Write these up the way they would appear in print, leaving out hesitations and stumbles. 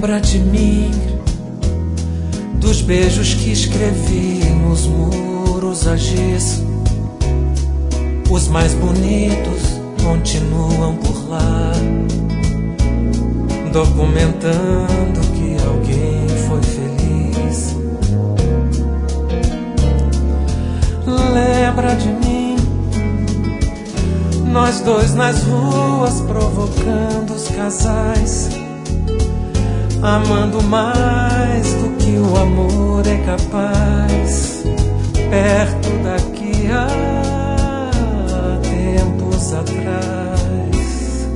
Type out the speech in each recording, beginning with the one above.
Lembra de mim, dos beijos que escrevi nos muros a giz. Os mais bonitos continuam por lá, documentando que alguém foi feliz. Lembra de mim, nós dois nas ruas provocando os casais, amando mais do que o amor é capaz. Perto daqui há tempos atrás.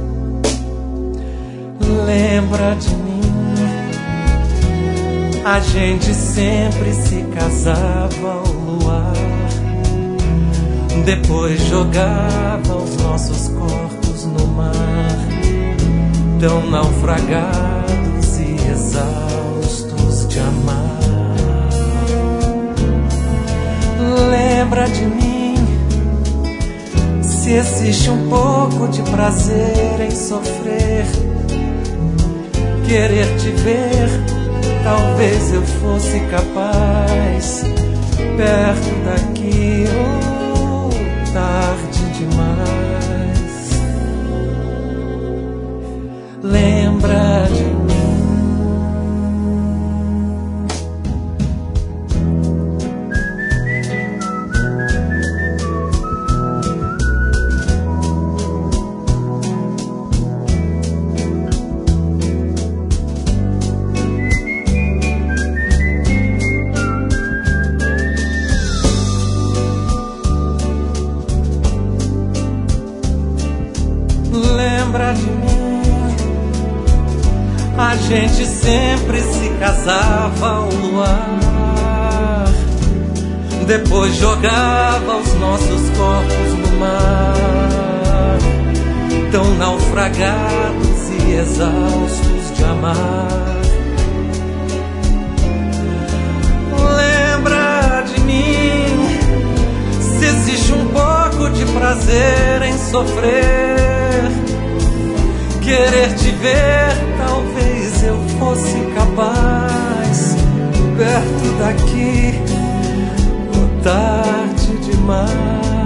Lembra de mim, a gente sempre se casava ao luar, depois jogava os nossos corpos no mar, tão naufragados e exaustos de amar. Lembra de mim, se existe um pouco de prazer em sofrer, querer te ver, talvez eu fosse capaz. Perto daqui ou tarde demais. Lembra de mim. Lembra de mim, a gente sempre se casava ao luar, depois jogava os nossos corpos no mar, tão naufragados e exaustos de amar. Lembra de mim, se existe um pouco de prazer em sofrer, querer te ver, talvez eu fosse capaz. Perto daqui, ou tarde demais.